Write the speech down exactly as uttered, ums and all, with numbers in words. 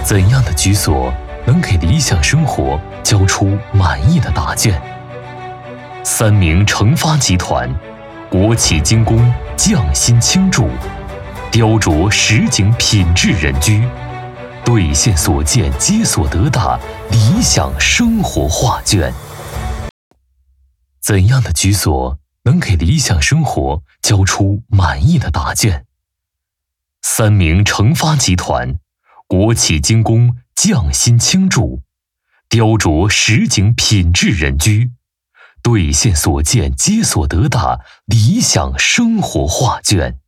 怎样的居所能给理想生活交出满意的答卷？三明成发集团，国企精工匠心倾注，雕琢实景品质人居，兑现所见皆所得的理想生活画卷。怎样的居所能给理想生活交出满意的答卷？三明成发集团，国企精工匠心倾注，雕琢实景品质人居，兑现所见皆所得的理想生活画卷。